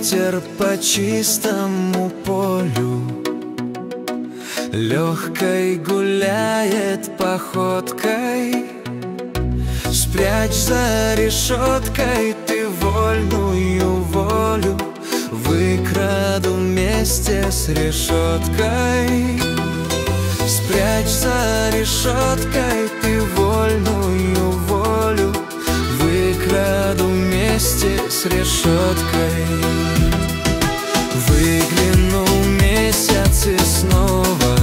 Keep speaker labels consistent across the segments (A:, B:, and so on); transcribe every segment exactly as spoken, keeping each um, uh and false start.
A: ветер по чистому полю легкой гуляет походкой. Спрячь за решеткой ты вольную волю, выкраду вместе с решеткой. Спрячь за решеткой ты вольную волю, выкраду вместе с решеткой. Выглянул месяц и снова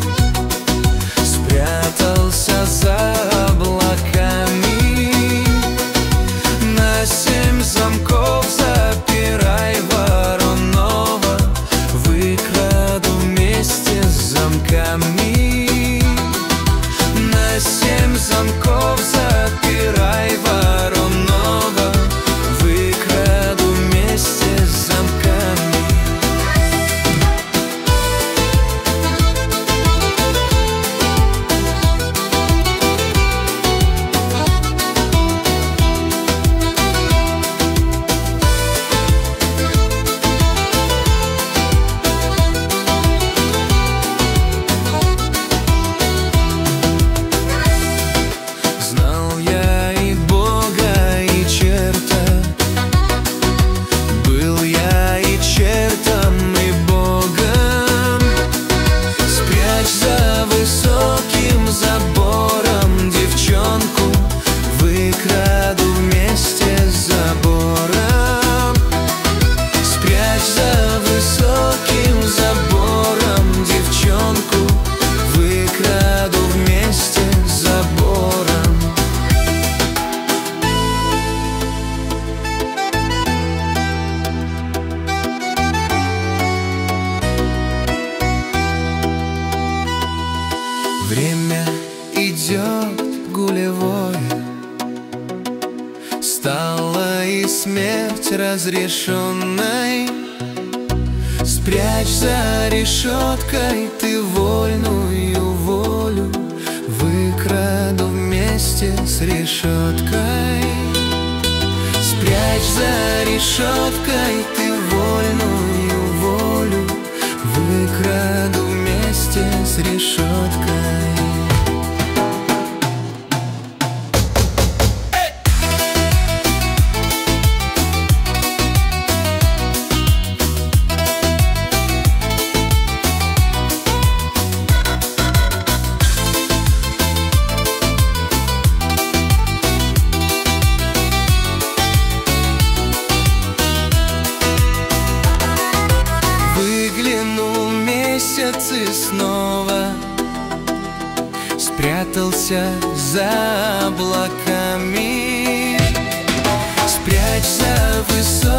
A: спрятался за облаками. На семь замков запирай вороного, выкраду вместе с замками. На семь замков запирай вороного, выкраду вместе с замками. Время идет гулевое, стала и смерть разрешенной. Спрячь за решеткой ты вольную волю, выкраду вместе с решеткой. Спрячь за решеткой ты вольную волю, выкраду вместе с решеткой. Выглянул месяц и снова спрятался за облаками. Спрячь за высокими